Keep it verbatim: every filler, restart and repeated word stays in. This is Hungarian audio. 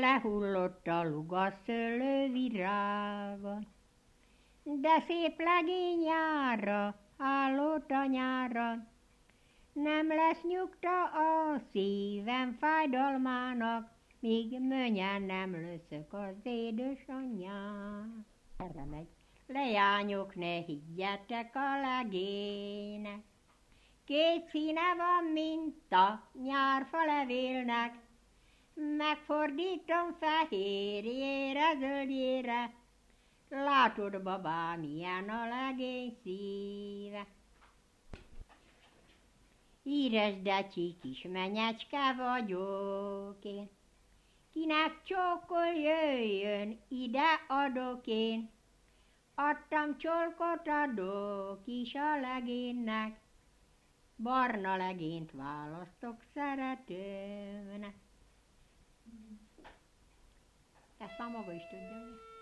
lehullott a lugasszőlő virága. De szép legény járra, állott a nyárra, nem lesz nyugta a szívem fájdalmának, míg mönyen nem leszök az édesanyját. Erre megy. Leányok, ne higgyetek a legénynek, két színe van, mint a nyárfa levélnek, megfordítom fehérjére, zöldjére, látod, babám, milyen a legény szíve. Híres decsi kis menyecske vagyok én, kinek csókol jöjjön, ide adok én. Adtam csolkot, adok is a legénynek, barna legényt választok szeretőmnek. Ezt már maga is tudja.